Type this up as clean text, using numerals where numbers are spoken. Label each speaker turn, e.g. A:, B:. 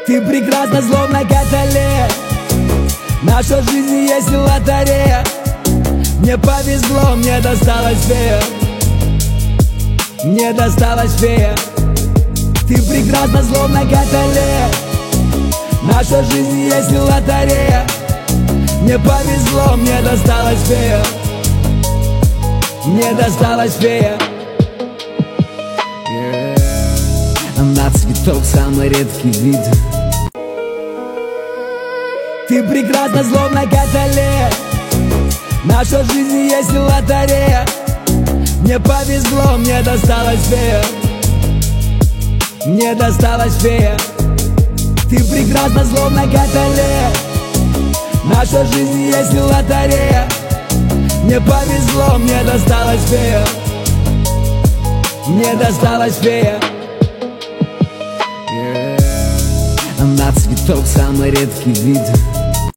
A: Ты прекрасна, словно каталея. Наша жизнь есть лотерея. Мне повезло, мне досталась фея. Мне досталась фея. Ты прекрасна, словно каталея. Наша жизнь есть лотерея. Мне повезло, мне досталась фея. Мне досталась фея. Она цветок, самый редкий вид. Ты прекрасна, словно каталея. Наша жизнь есть лотерея. Мне повезло, мне досталась фея. Мне досталась фея. Ты прекрасна, словно каталея. Наша жизнь есть лотерея. Мне повезло, мне досталась фея. Мне досталась фея. Она цветок, самый редкий вид.